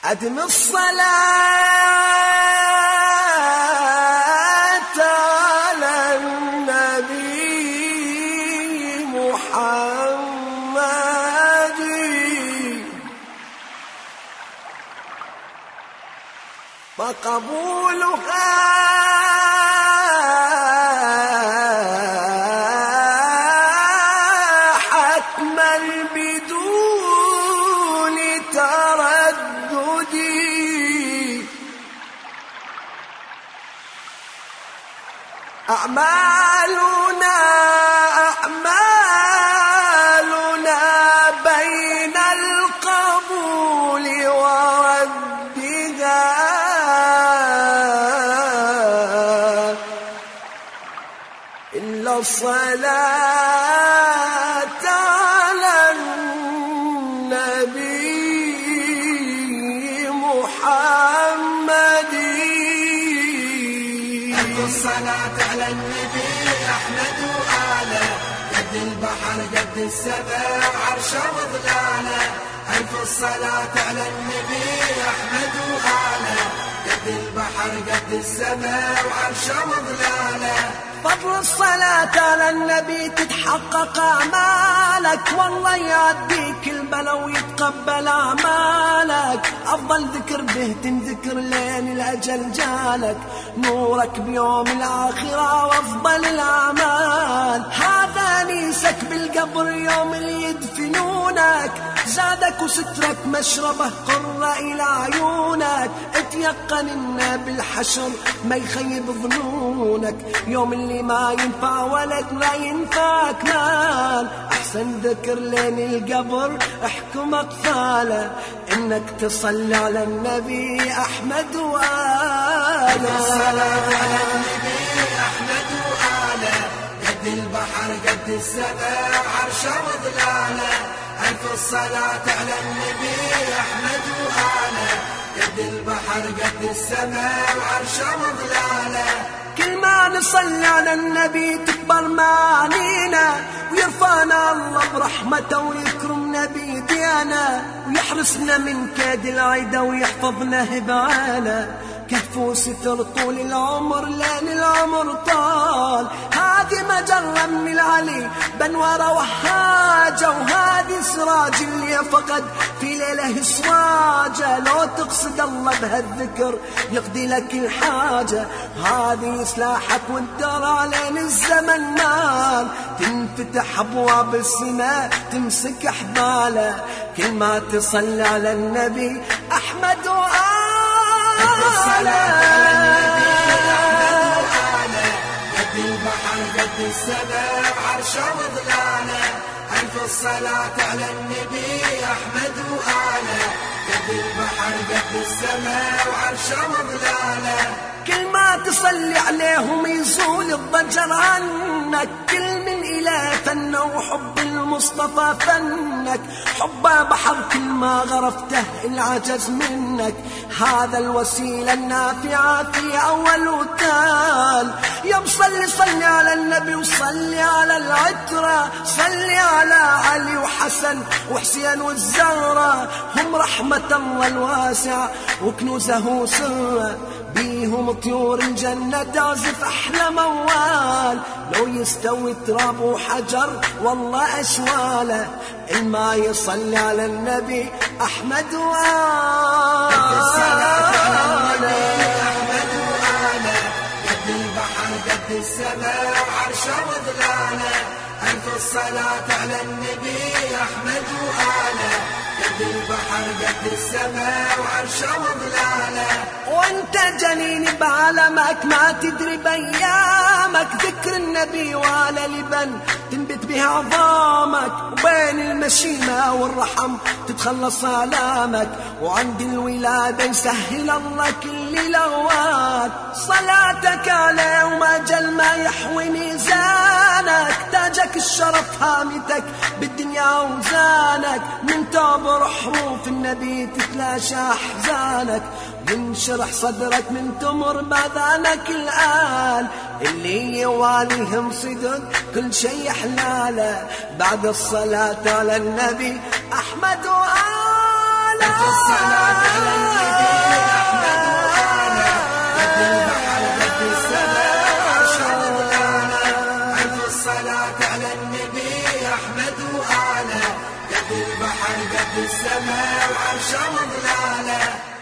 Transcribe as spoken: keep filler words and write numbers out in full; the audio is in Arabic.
أدم الصلاة على النبي محمد وقبولها حتما بدون تردد. أعمالنا أعمالنا بين القبول وردها إلا الصلاة على النبي محمد. الصلاة على النبي أحمد وآله قد البحر قد السماء عرشه وظلاله. ألف الصلاة على النبي أحمد وآله قد البحر قد السماء وعرشه وظلاله. فضل الصلاة على النبي تتحقق أعمالك والله يعديك البلا ويتقبل أعمالك. أفضل ذكر به تنذكر لين الأجل جالك. نورك بيوم الآخرة وأفضل الأعمال. هذا نيسك بالقبر يوم اللي يدفنونك. زادك وسترك مشربه قرة إلى عيونك. اتيقن إن بالحشر ما يخيب ظنونك. يوم اللي ما ينفع ولد ما ينفعك مال. أحسن ذكر لين القبر احكم أقفاله إنك تصلي على النبي أحمد وآله. الصلاة على النبي أحمد وآله قد البحر قد السماء عرشه وظلاله. ألف الصلاة على النبي أحمد وآله قد البحر قد السماء وعرشه وظلاله. كل ما نصلي على النبي تكبر معانينا ويرفعنا الله برحمته ويكرمنا بيدينا ويحرسنا من كيد العدا ويحفظنا هبانا. كف وستر طول العمر لين العمر طال. هذه مجرة من العلي بنوارة وحاجة وهذه سراج اللي فقد في ليله سراجة. لو تقصد الله بهالذكر يقضي لك الحاجة. هذه سلاحك والدار علين الزمن مال. تنفتح أبواب السماء تمسك أحباله كل ما تصلي على النبي أحمد وآله. الصلاة على النبي أحمد وآله قد البحر قد السماء عرشه وظلاله. ألف الصلاة على النبي أحمد وآله قد البحر قد السماء وعرشه وظلاله. كل ما تصلي عليهم يزول الضجر عنك. كل من إله فن وحب المصطفى فنك. حبه بحر كل ما غرفته العجز منك. هذا الوسيلة النافعة في أول وتال. يا صلي صلي على النبي وصلي على العترة. صلي على علي وحسن وحسين والزهرة. هم رحمة الله الواسعة وكنوزه سرة. بيهم طيور الجنة تعزف أحلى موال. لو يستوي تراب وحجر والله أشواله. الما يصلي على النبي أحمد وآله. الصلاة على النبي أحمد وآله قد البحر قد السماء وعرشه وظلاله. ألف الصلاة على النبي أحمد وآله قد البحر قد السماء وعرشه وظلاله. وانت جنين بعالمك ما تدري بأيامك. ذكر النبي وآل لبن تنبت بها عظامك. وبين المشيمة والرحم تتخلص آلامك. وعند الولادة يسهل الله كل لغوات. صلاتك عليه وما جل ما يحوي ميزانك. تاجك الشرف هامتك بالدنيا وزانك. من تعبر حروف النبي تتلاشى أحزانك. ينشرح صدرك من تمر باذانك الآن. اللي يواليهم صدق كل شيء حلاله. بعد الصلاة على النبي أحمد وآله. الصلاة الصلاة على النبي أحمد وآله قد البحر قد السماء وعرش وظلاله ألف الصلاة على النبي أحمد وآله قد البحر قد السماء وعرش وظلاله